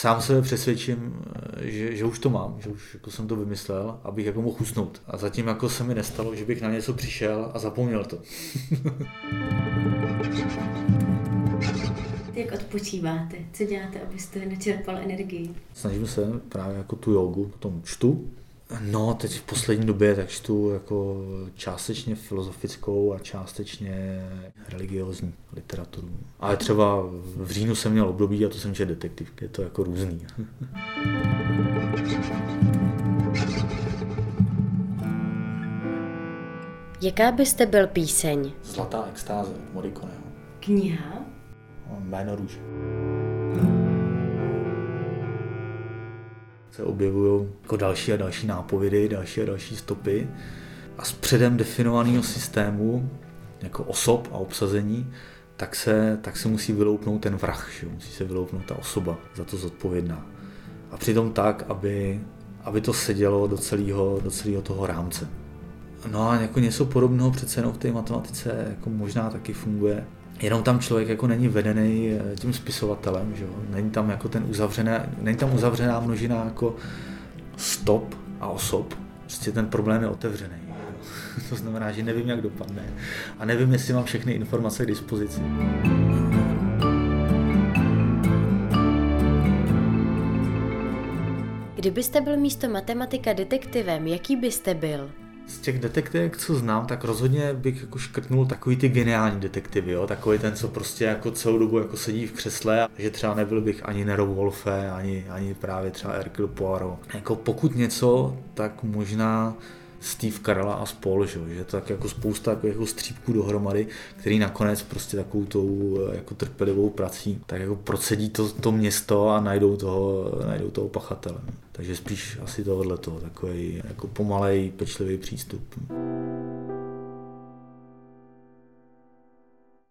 sám sebe přesvědčím, že už to mám, že už jako jsem to vymyslel, abych jako mohl usnout. A zatím jako se mi nestalo, že bych na něco přišel a zapomněl to. Jak odpočíváte? Co děláte, abyste načerpal energii? Snažím se právě jako tu jogu, potom čtu. No, teď v poslední době tak čtu jako částečně filozofickou a částečně religiózní literaturu. Ale třeba v říjnu jsem měl období a to jsem četl detektivky, je to jako různý. Jaká byste byl píseň? Zlatá extáze od Morriconeho. Kniha? Jméno růže. Se objevují jako další a další nápovědy, další a další stopy a z předem definovaného systému jako osob a obsazení tak se musí vyloupnout ten vrah, že? Musí se vyloupnout ta osoba za to zodpovědná. A přitom tak, aby to sedělo do celého toho rámce. No a jako něco podobného přece jenom v té matematice jako možná taky funguje. Jenom tam člověk jako není vedený tím spisovatelem, že jo? Není tam uzavřená množina jako stop a osob. Prostě ten problém je otevřený. To znamená, že nevím, jak dopadne a nevím, jestli mám všechny informace k dispozici. Kdybyste byl místo matematika detektivem, jaký byste byl? Z těch detektivek, co znám, tak rozhodně bych jako škrtnul takový ty geniální detektivy, jo? Takový ten, co prostě jako celou dobu jako sedí v křesle, že třeba nebyl bych ani Nero Wolfe, ani právě třeba Hercule Poirot. Jako pokud něco, tak možná Steve Carell a spol, že to tak jako spousta jako střípků dohromady, který nakonec prostě takovou tou jako trpělivou prací tak jako procedí to město a najdou toho pachatele. Takže spíš asi tohoto, takový jako pomalej, pečlivý přístup.